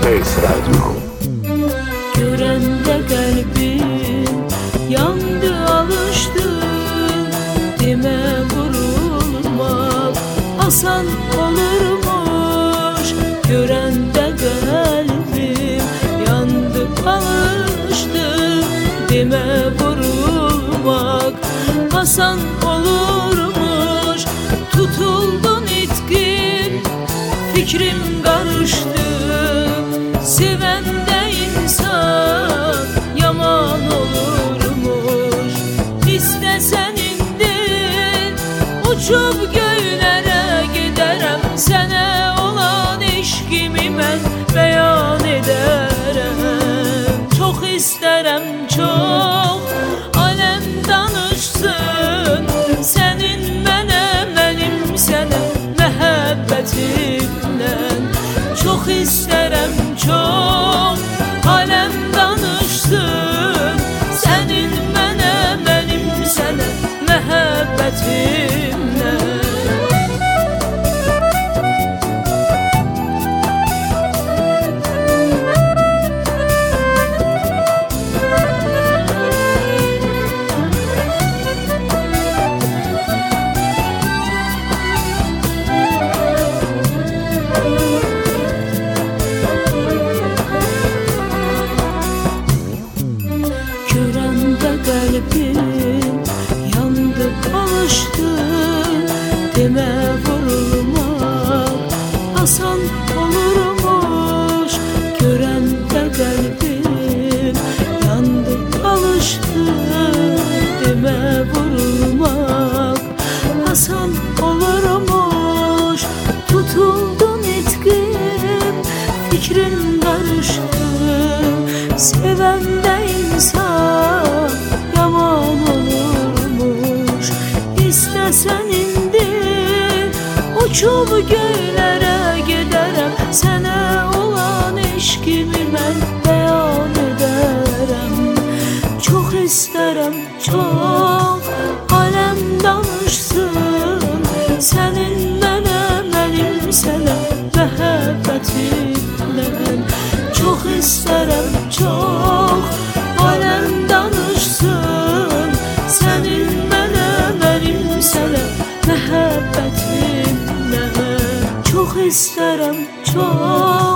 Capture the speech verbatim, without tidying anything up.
Space Radio. Görəndə qəlbim yandı, alışdı. Demə vurulmaq asan olurmuş. Görəndə qəlbim yandı, alışdı. Demə vurulmaq asan olurmuş. Tutuldun itkin, fikrim qarışdı. Sevəndə insan yaman olurmuş. İstəsən indi uçub göylərə gedərəm. Sənə olan eşqimi mən bəyan edərəm. Çox istərəm, çox aləm danışsın. Sənin mənə, mənim sənə məhəbbətimlə. Çox istərəm, çox aləm danışsın. Sənin mənə, mənim sənə məhəbbətimlə. Qəlbim yandı, alışdı. Demə vurulmaq asan olurmuş. Görəndə qəlbim yandı, alışdı. Demə vurulmaq asan olurmuş. Tutuldun itkin, fikrin qarışdı. Sevəndə insan yaman olurmuş. İstəsən indi uçub göylərə gedərəm. Sənə olan eşqimi mən bəyan edərəm. Çox istərəm, çox aləm danışsın. Sənin mənə, mənim sənə məhəbbətimlə. Çox istərəm, çox aləm danışsın. Sənin mənə, mənim sənə məhəbbətimlə. Çox istərəm, çox